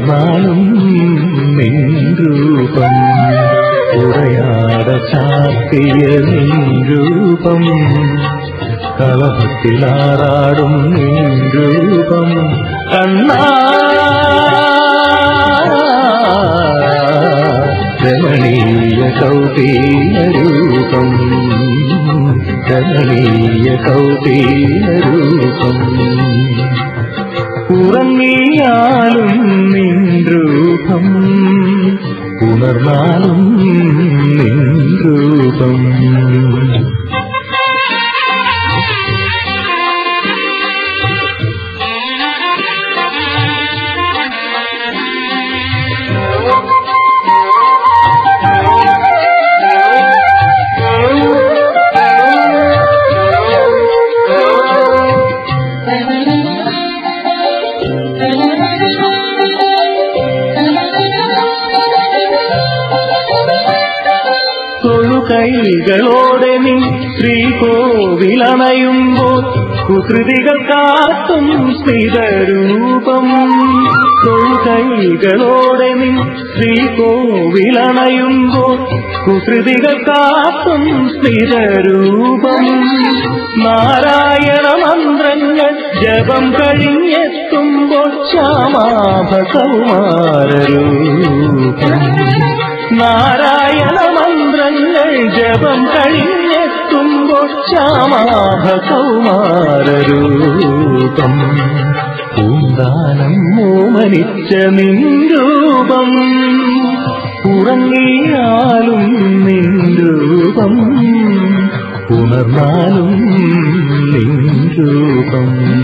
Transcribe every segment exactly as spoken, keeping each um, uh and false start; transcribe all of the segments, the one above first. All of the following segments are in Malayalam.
ഉണർന്നാലും നിൻ രൂപം ഉറയാട ചാർത്തിയ നിൻ രൂപം കളഭത്തിലാറാടും നിൻ രൂപം കണ്ണാ രമണീയ കൗപീന രൂപം രമണീയ കൗപീന രൂപം ഉറങ്ങിയാലും നിൻ രൂപം ഉണർന്നാലും നിൻ രൂപം തൊഴുകൈകളോടെ നീ ശ്രീകോവിലണയുമ്പോൾ കുസൃതികൾ കാട്ടും സ്ഥിരരൂപം തൊഴുകൈകളോടെ നീ ശ്രീകോവിലണയുമ്പോൾ കുസൃതികൾ കാട്ടും സ്ഥിരരൂപം നാരായണ മന്ത്രങ്ങൾ ജപം കഴിഞ്ഞെത്തുമ്പോൾ ശ്യാമാഭ കൗമാരരൂപം നാരായണ മന്ത്രങ്ങൾ ജപം കഴിഞ്ഞെത്തുമ്പോൾ ശ്യാമാഭ കൗമാരരൂപം പൂന്താനം മോമനിച്ച നിൻ രൂപം ഉറങ്ങിയാലും നിൻ രൂപം ഉണർന്നാലും നിൻ രൂപം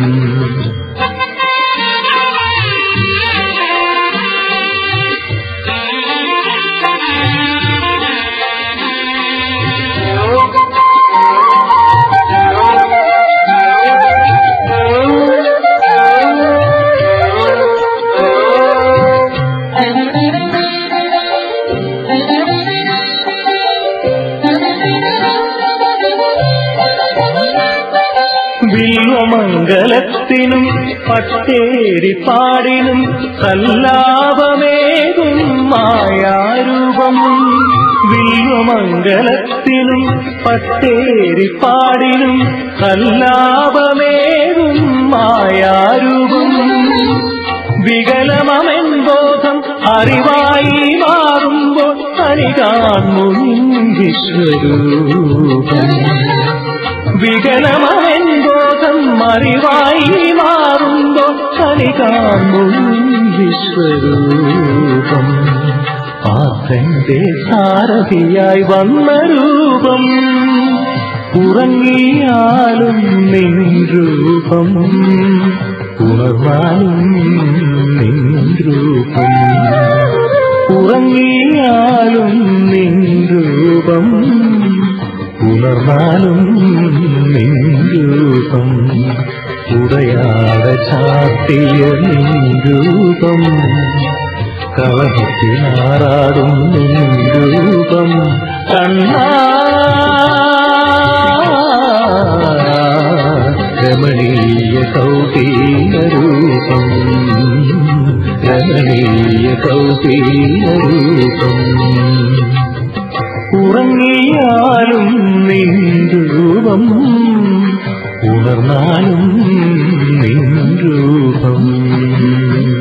വില്വമംഗലത്തിനും പട്ടേരിപ്പാടിനും സല്ലാപമേകും മായാരൂപം വില്വമംഗലത്തിനും പട്ടേരിപ്പാടിനും സല്ലാപമേകും മായാരൂപം വികലമെൻബോധം അറിവായി മാറുമ്പോൾ തനി കാണും വിശ്വരൂപം വികലമെൻബോധം അറിവായി മാറുമ്പോൾ തനി കാണും വിശ്വരൂപം പാത്രന്റെ സാരഥിയായി വന്ന രൂപം ഉറങ്ങിയാലും നിൻ രൂപം ഉണർന്നാലും നിൻ രൂപം ഉറങ്ങിയാലും നിൻ രൂപം ഉണർന്നാലും നിൻ രൂപം ഉടയാട ചാർത്തിയ നിൻ രൂപം കളഭത്തിലാറാടും നിൻ രൂപം കണ്ണാ രമണീയ കൗപീന രൂപം രമണീയ കൗപീന രൂപം ഉറങ്ങിയാലും നിൻ രൂപം ഉണർന്നാലും നിൻ രൂപം